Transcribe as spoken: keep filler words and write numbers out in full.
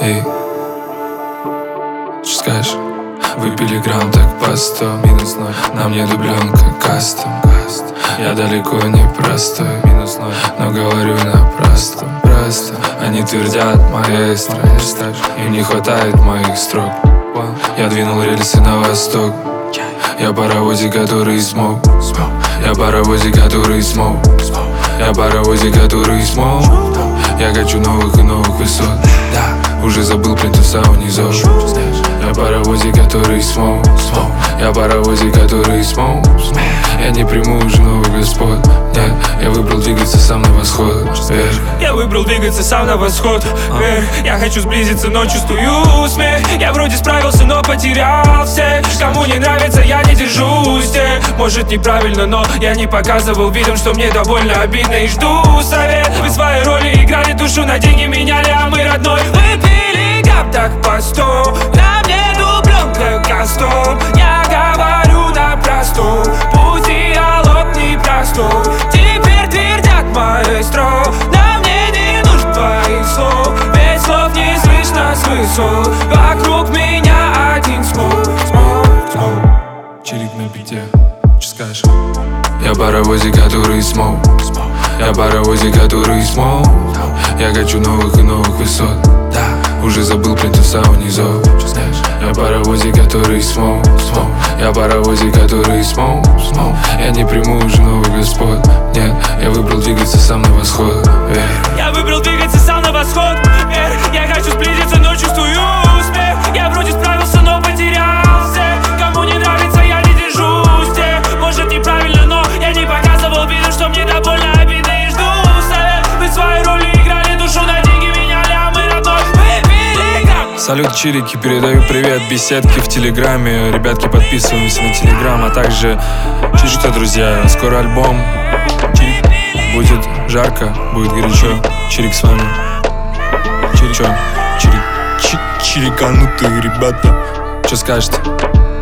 Эй, что скажешь? Выпили грамм так по сто, минус ноль. На мне дубленка кастом. Я далеко не простой, минус ноль. Но говорю на простом, просто. Они твердят, маэстро, им не хватает моих строк. Я двинул рельсы на восток. Я паровозик, который смог. Я паровозик, который смог. Я паровозик, который смог. Я хочу новых и новых высот. Да, уже забыл плинтуса унизов. Я паровозик, который смог. Я паровозик, который смог. Я не приму уже новых господ. Нет, я выбрал двигаться сам на восход. Вверх. Я выбрал двигаться сам на восход. Вверх. Я хочу сблизиться, но чувствую смех. Я вроде справился, но потерял всех. Кому не нравится, я не держусь тех. Может неправильно, но я не показывал видом, что мне довольно обидно и жду совет. Вы свои роли играли, душу на деньги меняли, а мы родной. Выпили гап так по сто. На мне дубленка кастом. Я говорю на простом. Путь диалог непростой. Теперь твердят маэстро. На мне не нужен твоих слов. Ведь слов не слышно с высот. Вокруг меня один смог. Чирик на бите, что скажешь? Я паровозик, который смог. Я паровозик, который смог. Я хочу новых и новых высот. Да, уже забыл плинтуса унизов. Я паровозик, который смог. Я паровозик, который смог. Я не приму уже новых господ. Нет, я выбрал двигаться сам на восход. Вверх. Я выбрал двигаться сам на восход. Вверх. Я хочу сблизиться, но чувствую успех. Я вроде справился, но потерялся. Кому не нравится, я не держусь тех. Может неправильно, но я не показывал виду, что мне довольно обидно и жду совет. Вы свои роли играли, душу на деньги меняли, а мы родной выпили грамм. Салют, чирики, передаю привет беседки в телеграме. Ребятки, подписываемся на телеграм, а также чирик-то, друзья, скоро альбом. Чирик, будет жарко, будет горячо. Чирик с вами. Чирик, чё? Чирик, чириканутые ребята. Чё скажете?